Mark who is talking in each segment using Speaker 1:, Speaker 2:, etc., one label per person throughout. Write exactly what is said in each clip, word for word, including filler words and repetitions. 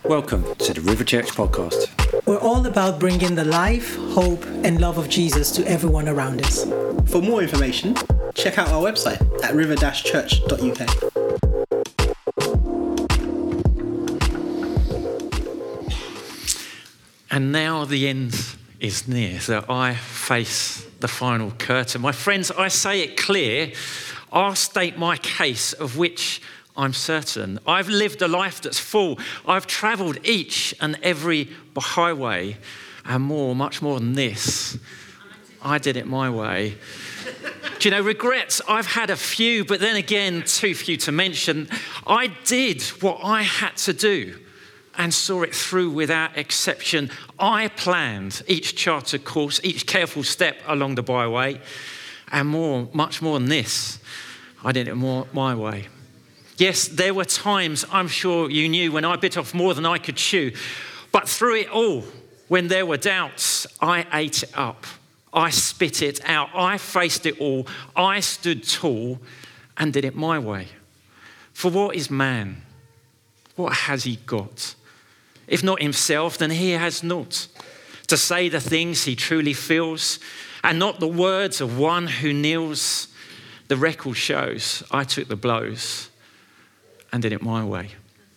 Speaker 1: Welcome to the River Church podcast.
Speaker 2: We're all about bringing the life, hope, and love of Jesus to everyone around us.
Speaker 3: For more information, check out our website at river dash church dot U K.
Speaker 4: And now the end is near, so I face the final curtain. My friends, I say it clear, I'll state my case of which I'm certain. I've lived a life that's full. I've travelled each and every highway and more, much more than this. I did it my way. Do you know, regrets, I've had a few, but then again, too few to mention. I did what I had to do and saw it through without exception. I planned each charted course, each careful step along the byway, and more, much more than this. I did it more my way. Yes, there were times, I'm sure you knew, when I bit off more than I could chew. But through it all, when there were doubts, I ate it up. I spit it out. I faced it all. I stood tall and did it my way. For what is man? What has he got? If not himself, then he has naught. To say the things he truly feels, and not the words of one who kneels. The record shows I took the blows and did it my way.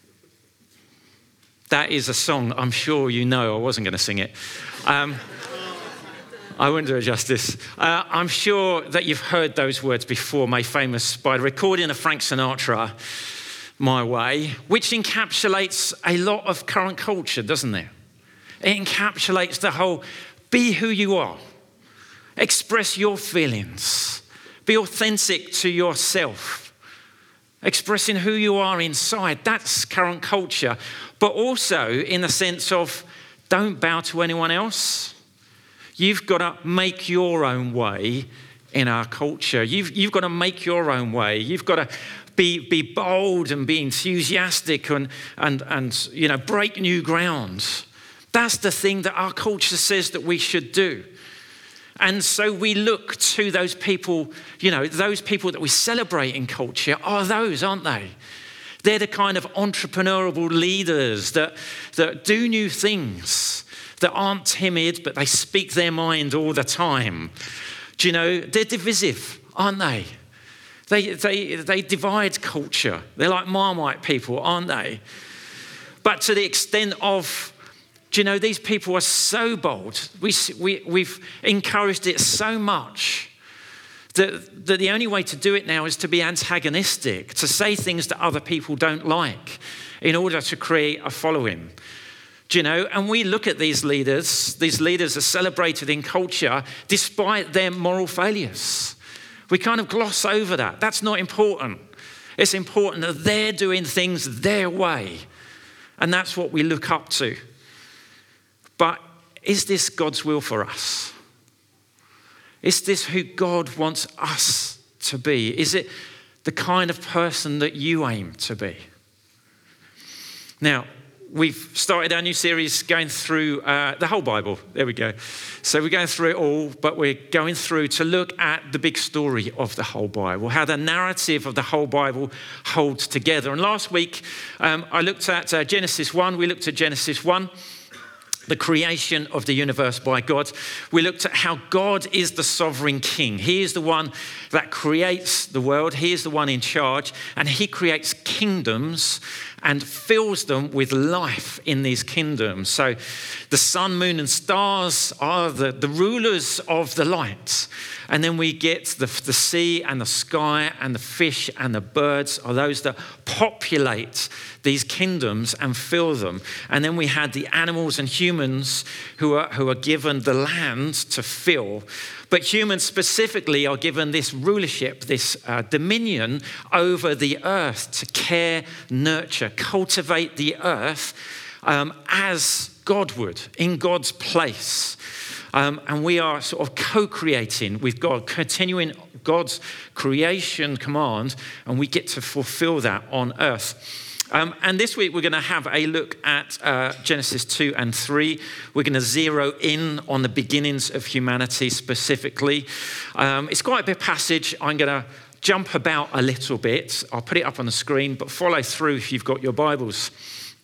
Speaker 4: That is a song I'm sure you know. I wasn't going to sing it. Um, I wouldn't do it justice. Uh, I'm sure that you've heard those words before, made famous by the recording of Frank Sinatra, My Way, which encapsulates a lot of current culture, doesn't it? It encapsulates the whole, be who you are, express your feelings, be authentic to yourself. Expressing who you are inside, that's current culture. But also in the sense of, don't bow to anyone else. You've got to make your own way in our culture. You've, you've got to make your own way. You've got to be, be bold and be enthusiastic and, and, and you know, break new ground. That's the thing that our culture says that we should do. And so we look to those people, you know, those people that we celebrate in culture are those, aren't they? They're the kind of entrepreneurial leaders that, that do new things, that aren't timid, but they speak their mind all the time. Do you know, they're divisive, aren't they? They, they, they divide culture. They're like Marmite people, aren't they? But to the extent of, do you know, these people are so bold. We, we, we've encouraged it so much that, that the only way to do it now is to be antagonistic, to say things that other people don't like in order to create a following. Do you know, and we look at these leaders, these leaders are celebrated in culture despite their moral failures. We kind of gloss over that. That's not important. It's important that they're doing things their way. And that's what we look up to. But is this God's will for us? Is this who God wants us to be? Is it the kind of person that you aim to be? Now, we've started our new series going through uh, the whole Bible. There we go. So we're going through it all, but we're going through to look at the big story of the whole Bible, how the narrative of the whole Bible holds together. And last week, um, I looked at uh, Genesis one. We looked at Genesis one. The creation of the universe by God. We looked at how God is the sovereign king. He is the one that creates the world. He is the one in charge, and he creates kingdoms and fills them with life in these kingdoms. So the sun, moon, and stars are the, the rulers of the light. And then we get the, the sea and the sky and the fish and the birds are those that populate these kingdoms and fill them. And then we had the animals and humans who are, who are given the land to fill. But humans specifically are given this rulership, this uh, dominion over the earth to care, nurture, cultivate the earth um, as God would, in God's place. Um, and we are sort of co-creating with God, continuing God's creation command, and we get to fulfill that on earth. Um, and this week we're going to have a look at uh, Genesis two and three. We're going to zero in on the beginnings of humanity specifically. Um, it's quite a big passage. I'm going to jump about a little bit. I'll put it up on the screen, but follow through if you've got your Bibles.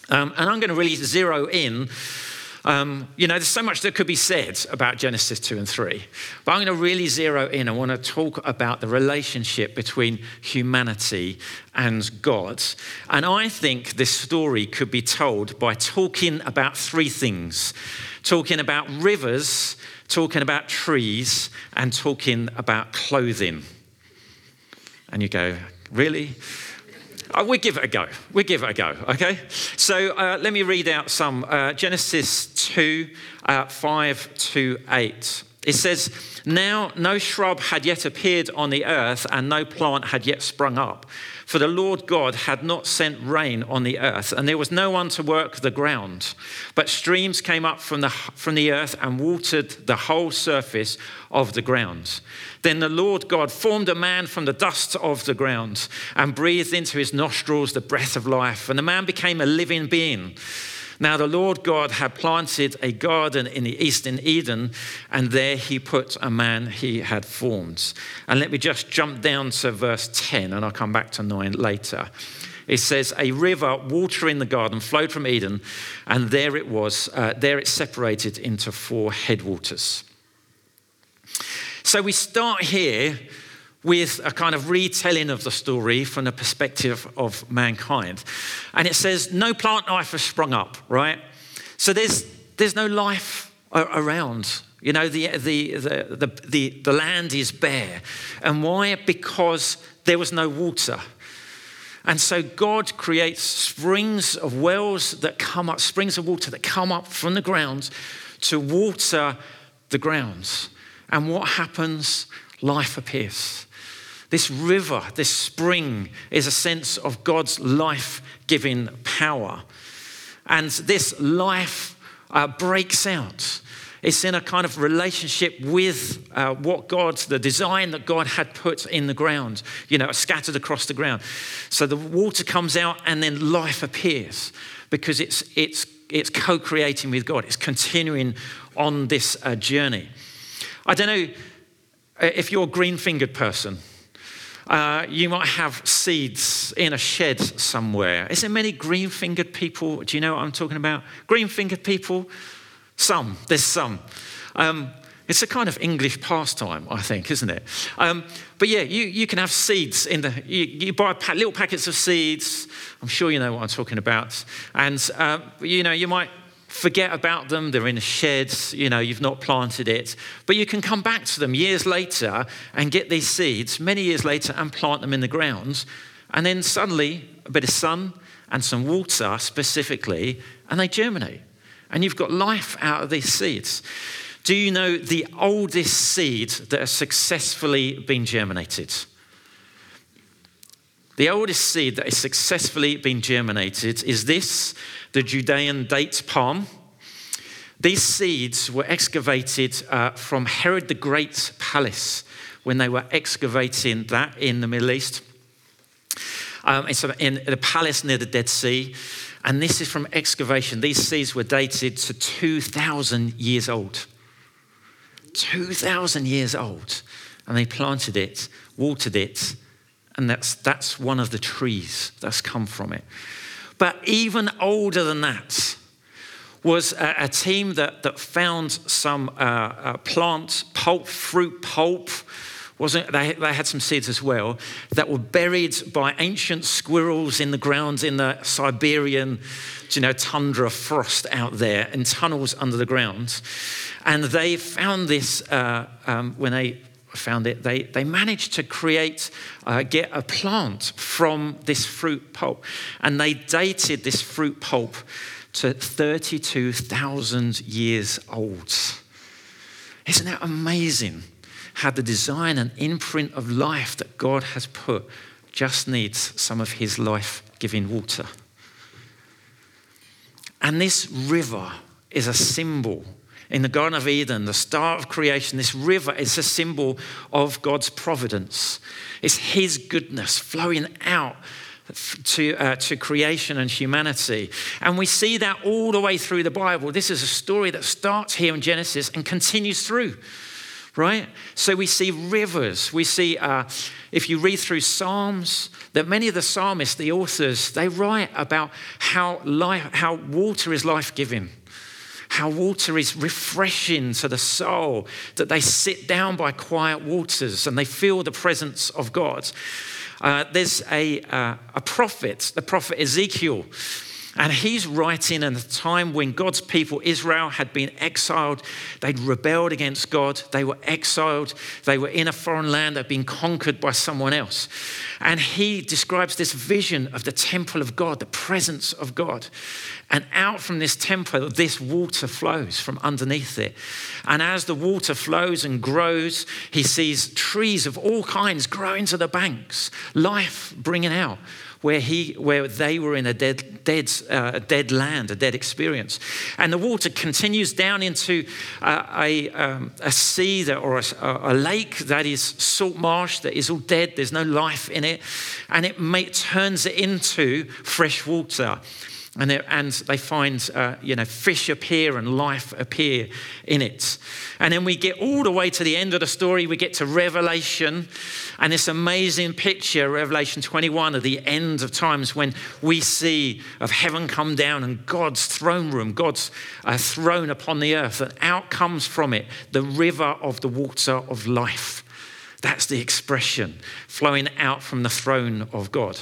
Speaker 4: Um, and I'm going to really zero in. Um, you know, there's so much that could be said about Genesis two and three, but I'm going to really zero in. I want to talk about the relationship between humanity and God. And I think this story could be told by talking about three things: talking about rivers, talking about trees, and talking about clothing. And you go, really? Oh, we'll give it a go. We'll give it a go, okay? So uh, let me read out some. Uh, Genesis two, uh, five to eight. It says, "Now no shrub had yet appeared on the earth, and no plant had yet sprung up. For the Lord God had not sent rain on the earth, and there was no one to work the ground. But streams came up from the, from the earth and watered the whole surface of the ground. Then the Lord God formed a man from the dust of the ground and breathed into his nostrils the breath of life, and the man became a living being. Now the Lord God had planted a garden in the east in Eden, and there he put a man he had formed." And let me just jump down to verse ten, and I'll come back to nine later. It says, "A river watering the garden flowed from Eden, and there it was, uh, there it separated into four headwaters." So we start here with a kind of retelling of the story from the perspective of mankind. And it says, no plant life has sprung up, right? So there's there's no life around. You know, the the the the, the, the land is bare. And why? Because there was no water. And so God creates springs of wells that come up, springs of water that come up from the ground to water the grounds. And what happens? Life appears. This river, this spring, is a sense of God's life-giving power. And this life uh, breaks out. It's in a kind of relationship with uh, what God, the design that God had put in the ground, you know, scattered across the ground. So the water comes out and then life appears because it's it's it's co-creating with God. It's continuing on this uh, journey. I don't know if you're a green-fingered person. Uh, you might have seeds in a shed somewhere. Is there many green-fingered people? Do you know what I'm talking about? Green-fingered people? Some. There's some. Um, it's a kind of English pastime, I think, isn't it? Um, but yeah, you, you can have seeds in the... You, you buy pa- little packets of seeds. I'm sure you know what I'm talking about. And, uh, you know, you might forget about them. They're in a shed. You know, you've not planted it. But you can come back to them years later and get these seeds many years later and plant them in the ground. And then suddenly a bit of sun and some water specifically, and they germinate. And you've got life out of these seeds. Do you know the oldest seed that has successfully been germinated? The oldest seed that has successfully been germinated is this, the Judean date palm. These seeds were excavated uh, from Herod the Great's palace when they were excavating that in the Middle East. Um, it's in the palace near the Dead Sea. And this is from excavation. These seeds were dated to two thousand years old. two thousand years old. And they planted it, watered it, and that's that's one of the trees that's come from it. But even older than that was a, a team that, that found some uh, uh, plant pulp, fruit pulp. Wasn't they, they had some seeds as well that were buried by ancient squirrels in the ground in the Siberian, you know, tundra frost out there in tunnels under the ground. And they found this uh, um, when they found it, they, they managed to create, uh, get a plant from this fruit pulp. And they dated this fruit pulp to thirty-two thousand years old. Isn't that amazing? How the design and imprint of life that God has put just needs some of his life-giving water. And this river is a symbol. In the Garden of Eden, the start of creation, this river is a symbol of God's providence. It's his goodness flowing out to, uh, to creation and humanity. And we see that all the way through the Bible. This is a story that starts here in Genesis and continues through. right? So we see rivers. We see, uh, if you read through Psalms, that many of the psalmists, the authors, they write about how life, how water is life-giving, how water is refreshing to the soul, that they sit down by quiet waters and they feel the presence of God. Uh, there's a, uh, a prophet, the prophet Ezekiel, and he's writing in a time when God's people, Israel, had been exiled. They'd rebelled against God. They were exiled. They were in a foreign land. They'd been conquered by someone else. And he describes this vision of the temple of God, the presence of God. And out from this temple, this water flows from underneath it. And as the water flows and grows, he sees trees of all kinds growing to the banks, life bringing out. Where he, where they were in a dead, dead, uh, dead land, a dead experience, and the water continues down into uh, a um, a sea that, or a, a lake that is salt marsh that is all dead. There's no life in it, and it may, turns it into fresh water. And, and they find, uh, you know, fish appear and life appear in it. And then we get all the way to the end of the story. We get to Revelation, and this amazing picture, Revelation twenty-one, of the end of times, when we see of heaven come down and God's throne room, God's uh, throne upon the earth, and out comes from it the river of the water of life. That's the expression flowing out from the throne of God.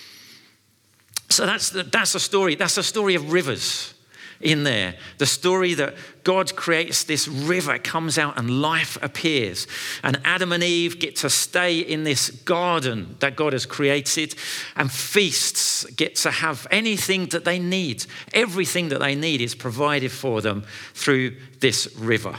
Speaker 4: So that's the, that's a story. That's a story of rivers in there. The story that God creates this river, comes out and life appears. And Adam and Eve get to stay in this garden that God has created, and feasts get to have anything that they need. Everything that they need is provided for them through this river.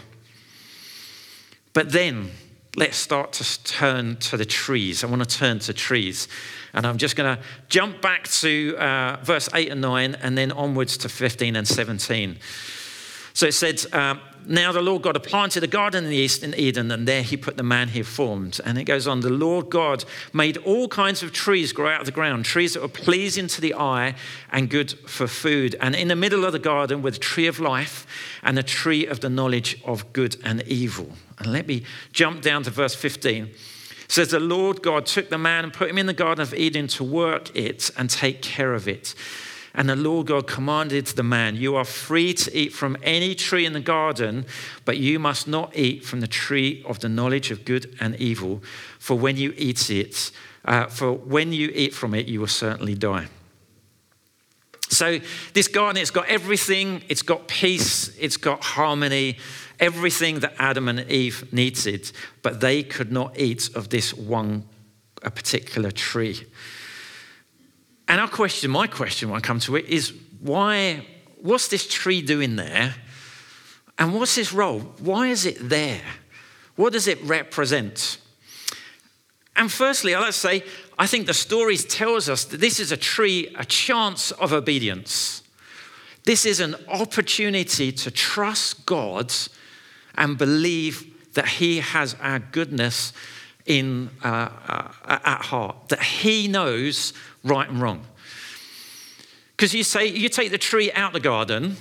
Speaker 4: But then let's start to turn to the trees. I want to turn to trees. And I'm just going to jump back to uh, verse eight and nine and then onwards to fifteen and seventeen. So it said, uh, now the Lord God had planted a garden in the east in Eden, and there he put the man he had formed. And it goes on, the Lord God made all kinds of trees grow out of the ground, trees that were pleasing to the eye and good for food. And in the middle of the garden were the tree of life and the tree of the knowledge of good and evil. And let me jump down to verse fifteen. It says, the Lord God took the man and put him in the Garden of Eden to work it and take care of it. And the Lord God commanded the man, you are free to eat from any tree in the garden, but you must not eat from the tree of the knowledge of good and evil. For when you eat it, uh, for when you eat from it, you will certainly die. So this garden, it's got everything. It's got peace. It's got harmony. Everything that Adam and Eve needed, but they could not eat of this one a particular tree. And our question, my question when I come to it, is why, what's this tree doing there? And what's its role? Why is it there? What does it represent? And firstly, let's say, I think the story tells us that this is a tree, a chance of obedience. This is an opportunity to trust God and believe that he has our goodness in uh, uh, at heart, that he knows right and wrong. Because you say, you take the tree out the garden,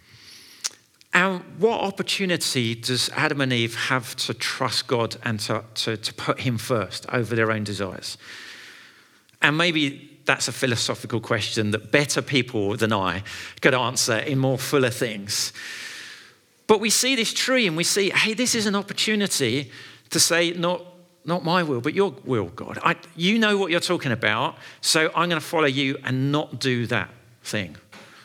Speaker 4: and what opportunity does Adam and Eve have to trust God and to, to, to put him first over their own desires? And maybe that's a philosophical question that better people than I could answer in more fuller things. But we see this tree and we see, hey, this is an opportunity to say, not, not my will, but your will, God. I, you know what you're talking about, so I'm going to follow you and not do that thing.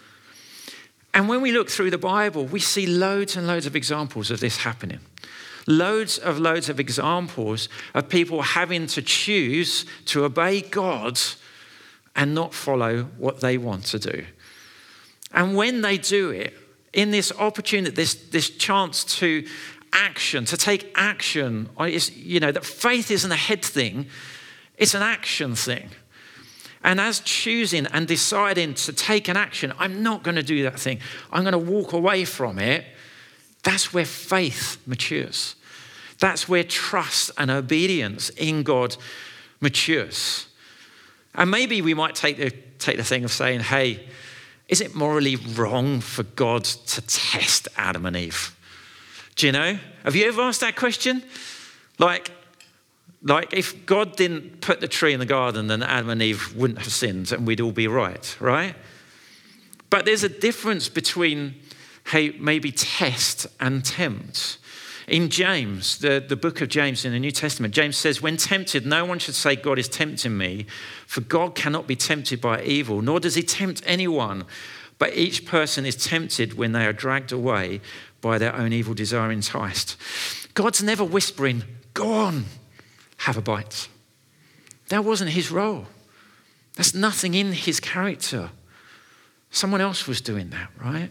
Speaker 4: And when we look through the Bible, we see loads and loads of examples of this happening. Loads of loads of examples of people having to choose to obey God and not follow what they want to do. And when they do it, in this opportunity, this, this chance to action, to take action, it's, you know, that faith isn't a head thing, it's an action thing. And as choosing and deciding to take an action, I'm not going to do that thing, I'm going to walk away from it, that's where faith matures. That's where trust and obedience in God matures. And maybe we might take the, take the thing of saying, hey, is it morally wrong for God to test Adam and Eve? Do you know? Have you ever asked that question? Like, like if God didn't put the tree in the garden, then Adam and Eve wouldn't have sinned and we'd all be right, right? But there's a difference between, hey, maybe test and tempt. In James, the, the book of James in the New Testament, James says, when tempted, no one should say God is tempting me, for God cannot be tempted by evil, nor does he tempt anyone. But each person is tempted when they are dragged away by their own evil desire enticed. God's never whispering, go on, have a bite. That wasn't his role. That's nothing in his character. Someone else was doing that, right?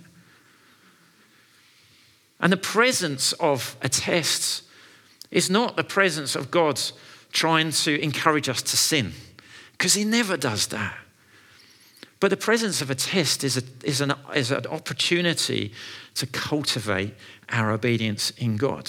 Speaker 4: And the presence of a test is not the presence of God trying to encourage us to sin, because he never does that. But the presence of a test is, a, is, an, is an opportunity to cultivate our obedience in God.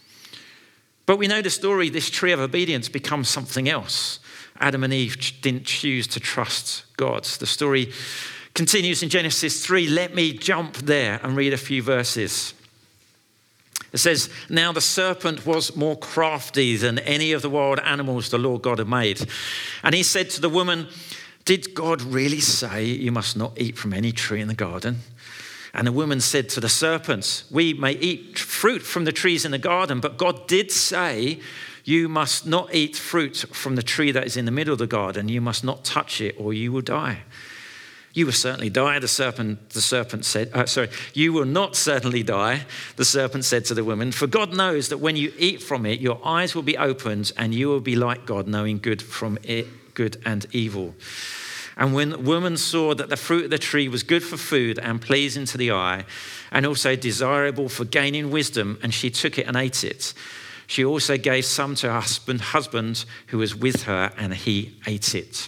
Speaker 4: But we know the story, this tree of obedience becomes something else. Adam and Eve didn't choose to trust God. The story continues in Genesis three. Let me jump there and read a few verses. It says, now the serpent was more crafty than any of the wild animals the Lord God had made. And he said to the woman, did God really say you must not eat from any tree in the garden? And the woman said to the serpent, we may eat fruit from the trees in the garden, but God did say you must not eat fruit from the tree that is in the middle of the garden. You must not touch it or you will die. You will certainly die, the serpent, the serpent said, uh, sorry, you will not certainly die, the serpent said to the woman, for God knows that when you eat from it, your eyes will be opened and you will be like God, knowing good from it, good and evil. And when the woman saw that the fruit of the tree was good for food and pleasing to the eye, and also desirable for gaining wisdom, and she took it and ate it, she also gave some to her husband, husband who was with her, and he ate it.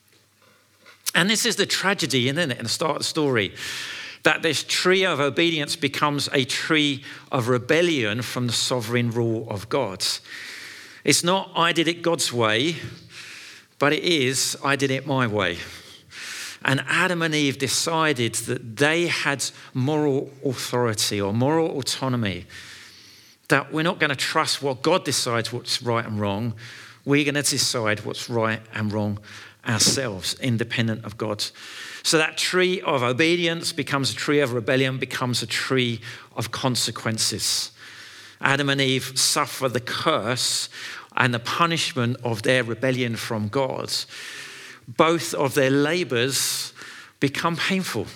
Speaker 4: And this is the tragedy, isn't it, in the start of the story, that this tree of obedience becomes a tree of rebellion from the sovereign rule of God. It's not, I did it God's way, but it is, I did it my way. And Adam and Eve decided that they had moral authority or moral autonomy, that we're not going to trust what God decides what's right and wrong. We're going to decide what's right and wrong ourselves, independent of God. So that tree of obedience becomes a tree of rebellion, becomes a tree of consequences. Adam and Eve suffer the curse and the punishment of their rebellion from God. Both of their labors become painful.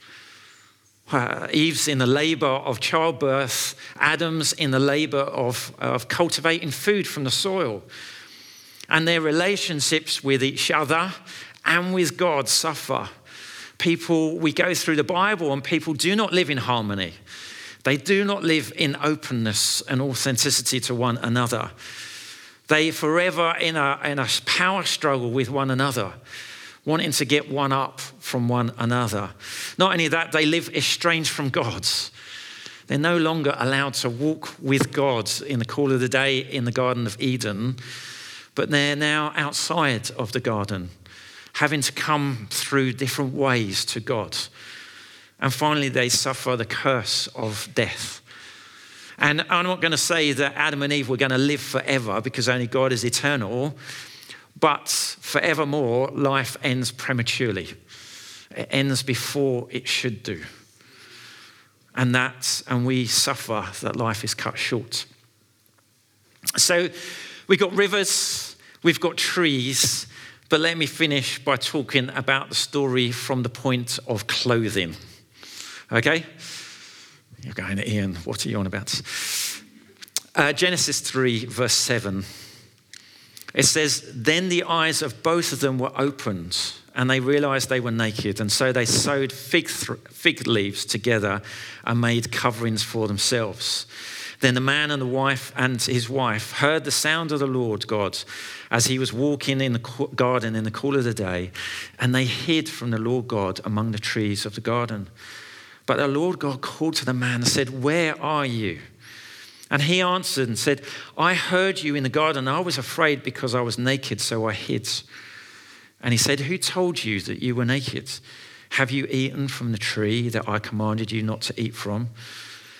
Speaker 4: Uh, Eve's in the labor of childbirth, Adam's in the labor of, of cultivating food from the soil. And their relationships with each other and with God suffer. People, we go through the Bible and people do not live in harmony. They do not live in openness and authenticity to one another. They forever in a, in a power struggle with one another, wanting to get one up from one another. Not only that, they live estranged from God. They're no longer allowed to walk with God in the cool of the day in the Garden of Eden, but they're now outside of the garden, having to come through different ways to God. And finally, they suffer the curse of death. And I'm not going to say that Adam and Eve were going to live forever, because only God is eternal, but forevermore, life ends prematurely. It ends before it should do. And that, and we suffer that life is cut short. So we've got rivers, we've got trees, but let me finish by talking about the story from the point of clothing. Okay? You're going, Ian, what are you on about? Uh, Genesis three, verse seven. It says, then the eyes of both of them were opened, and they realized they were naked. And so they sewed fig, th- fig leaves together and made coverings for themselves. Then the man and the wife and his wife heard the sound of the Lord God as he was walking in the garden in the cool of the day, and they hid from the Lord God among the trees of the garden. But the Lord God called to the man and said, where are you? And he answered and said, I heard you in the garden. I was afraid because I was naked, so I hid. And he said, who told you that you were naked? Have you eaten from the tree that I commanded you not to eat from?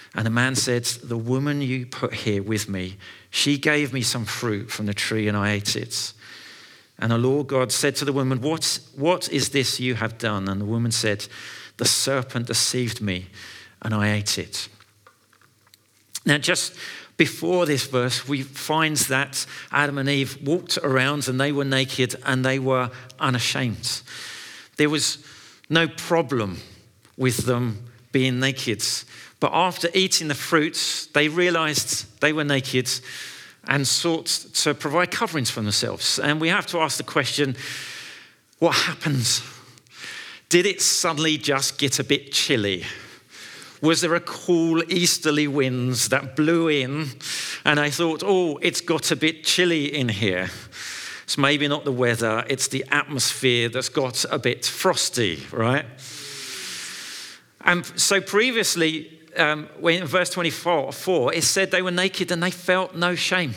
Speaker 4: And the man said, the woman you put here with me, she gave me some fruit from the tree and I ate it. And the Lord God said to the woman, what, what is this you have done? And the woman said, the serpent deceived me and I ate it. Now, just before this verse, we find that Adam and Eve walked around and they were naked and they were unashamed. There was no problem with them being naked. But after eating the fruits, they realized they were naked and sought to provide coverings for themselves. And we have to ask the question, what happened? Did it suddenly just get a bit chilly? Was there a cool easterly winds that blew in and I thought, oh, it's got a bit chilly in here? It's maybe not the weather, it's the atmosphere that's got a bit frosty, right? And so previously, um, when in verse twenty-four, it said they were naked and they felt no shame.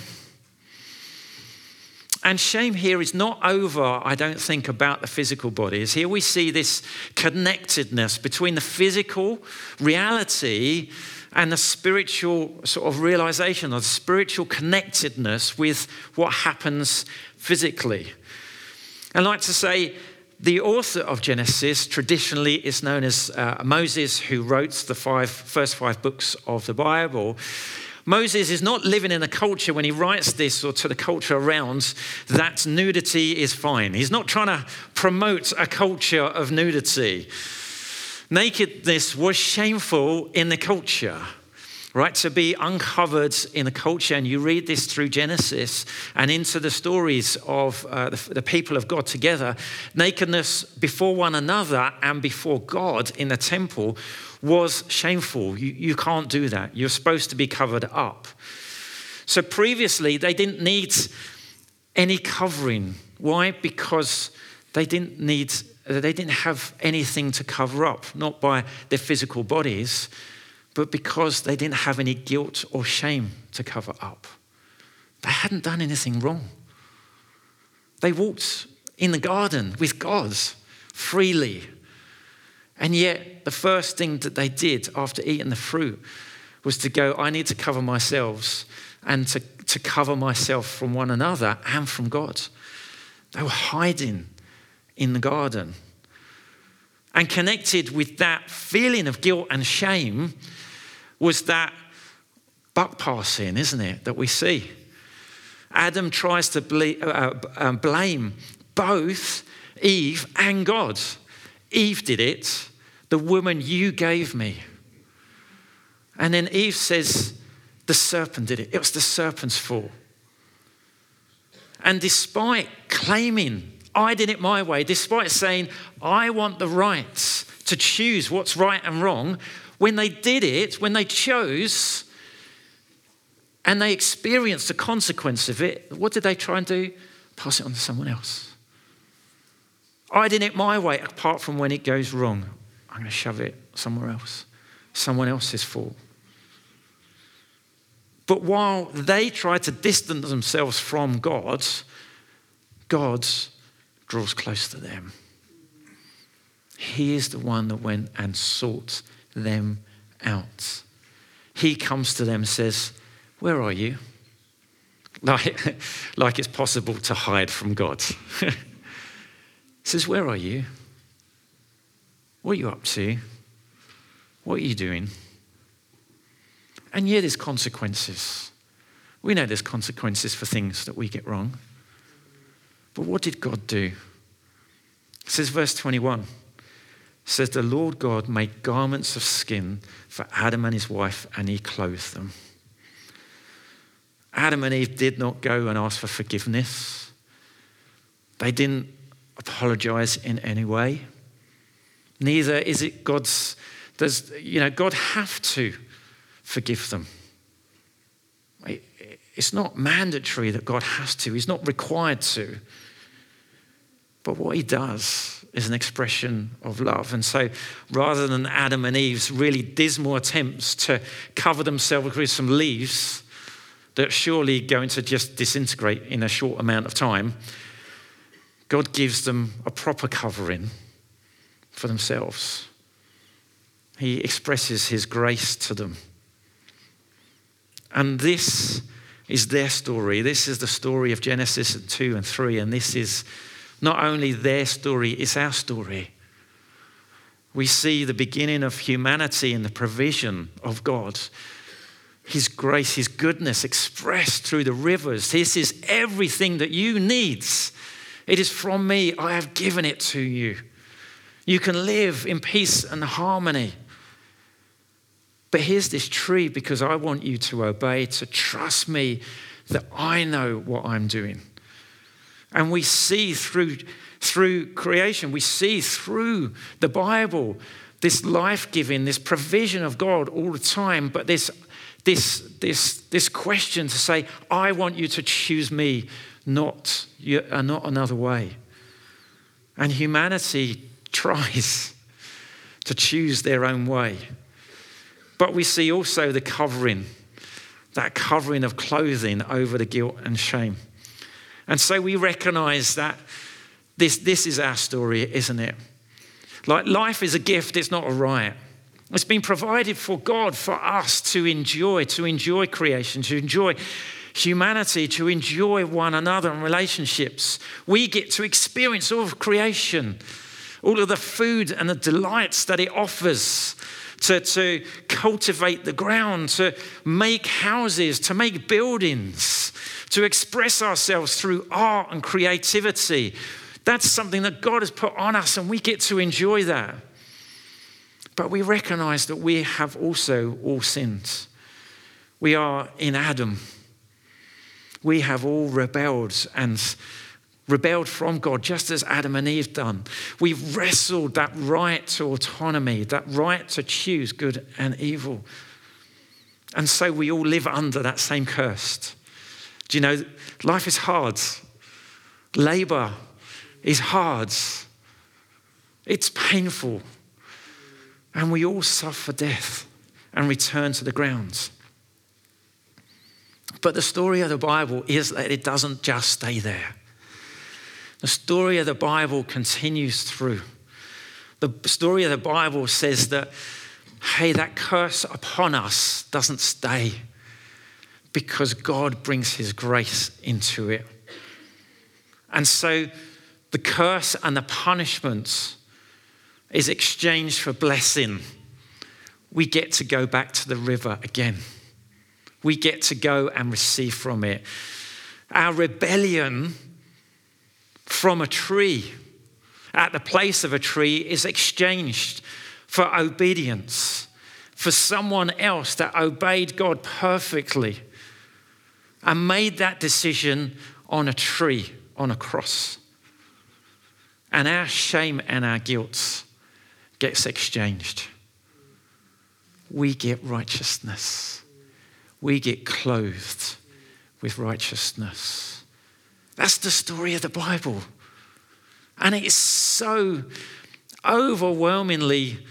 Speaker 4: And shame here is not over, I don't think, about the physical bodies. Here we see this connectedness between the physical reality and the spiritual sort of realization, or the spiritual connectedness with what happens physically. I'd like to say the author of Genesis traditionally is known as uh, Moses, who wrote the five, first five books of the Bible. Moses is not living in a culture when he writes this, or to the culture around, that nudity is fine. He's not trying to promote a culture of nudity. Nakedness was shameful in the culture, right? To be uncovered in the culture. And you read this through Genesis and into the stories of uh, the, the people of God together. Nakedness before one another and before God in the temple was shameful. You, you can't do that. You're supposed to be covered up. So previously, they didn't need any covering. Why? Because they didn't need, they didn't have anything to cover up, not by their physical bodies, but because they didn't have any guilt or shame to cover up. They hadn't done anything wrong. They walked in the garden with God freely. And yet, the first thing that they did after eating the fruit was to go, I need to cover myself and to, to cover myself from one another and from God. They were hiding in the garden. And connected with that feeling of guilt and shame was that buck passing, isn't it, that we see. Adam tries to ble- uh, uh, blame both Eve and God. Eve did it. The woman you gave me. And then Eve says, the serpent did it. It was the serpent's fault. And despite claiming, I did it my way, despite saying, I want the right to choose what's right and wrong, when they did it, when they chose, and they experienced the consequence of it, what did they try and do? Pass it on to someone else. I did it my way, apart from when it goes wrong. I'm going to shove it somewhere else. Someone else's fault. But while they try to distance themselves from God, God draws close to them. He is the one that went and sought them out. He comes to them and says, where are you? Like, like it's possible to hide from God. He says, where are you? What are you up to? What are you doing? And yeah, there's consequences. We know there's consequences for things that we get wrong. But what did God do? It says verse twenty-one. It says the Lord God made garments of skin for Adam and his wife, and he clothed them. Adam and Eve did not go and ask for forgiveness. They didn't apologize in any way. Neither is it God's, does, you know, God have to forgive them. It's not mandatory that God has to. He's not required to. But what he does is an expression of love. And so rather than Adam and Eve's really dismal attempts to cover themselves with some leaves that are surely going to just disintegrate in a short amount of time, God gives them a proper covering for themselves. He expresses his grace to them. And this is their story. This is the story of Genesis two and three. And this is not only their story, it's our story. We see the beginning of humanity in the provision of God. His grace, his goodness expressed through the rivers. This is everything that you need. It is from me. I have given it to you. You can live in peace and harmony. But here's this tree because I want you to obey, to trust me that I know what I'm doing. And we see through, through creation, we see through the Bible, this life-giving, this provision of God all the time, but this, this, this, this question to say, I want you to choose me, not, uh, not another way. And humanity tries to choose their own way. But we see also the covering, that covering of clothing over the guilt and shame. And so we recognize that this, this is our story, isn't it? Like life is a gift, it's not a right. It's been provided for God, for us to enjoy, to enjoy creation, to enjoy humanity, to enjoy one another and relationships. We get to experience all of creation, all of the food and the delights that it offers, to, to cultivate the ground, to make houses, to make buildings, to express ourselves through art and creativity. That's something that God has put on us, and we get to enjoy that. But we recognize that we have also all sinned. We are in Adam. We have all rebelled and rebelled from God, just as Adam and Eve done. We've wrestled that right to autonomy, that right to choose good and evil. And so we all live under that same curse. Do you know, life is hard. Labor is hard. It's painful. And we all suffer death and return to the ground. But the story of the Bible is that it doesn't just stay there. The story of the Bible continues through. The story of the Bible says that, hey, that curse upon us doesn't stay because God brings his grace into it. And so the curse and the punishment is exchanged for blessing. We get to go back to the river again. We get to go and receive from it. Our rebellion from a tree, at the place of a tree, is exchanged for obedience, for someone else that obeyed God perfectly and made that decision on a tree, on a cross. And our shame and our guilt gets exchanged. We get righteousness. We get clothed with righteousness. That's the story of the Bible. And it's so overwhelmingly,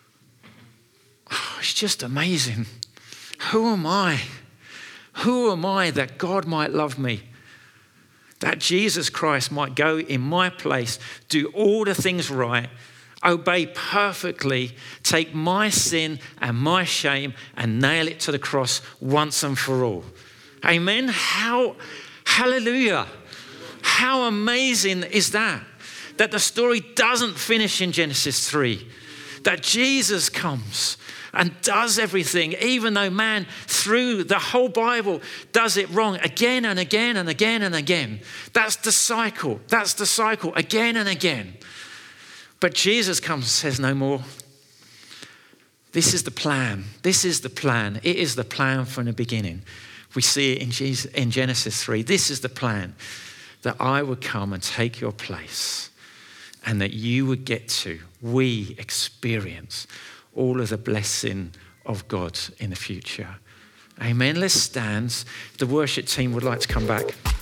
Speaker 4: oh, it's just amazing. Who am I? Who am I that God might love me? That Jesus Christ might go in my place, do all the things right, obey perfectly, take my sin and my shame and nail it to the cross once and for all. Amen? How, hallelujah. How amazing is that? That the story doesn't finish in Genesis three. That Jesus comes and does everything, even though man, through the whole Bible, does it wrong again and again and again and again. That's the cycle. That's the cycle again and again. But Jesus comes and says no more. This is the plan. This is the plan. It is the plan from the beginning. We see it in, Jesus, in Genesis three. This is the plan, that I would come and take your place and that you would get to, we experience all of the blessing of God in the future. Amen. Let's stand. The worship team would like to come back.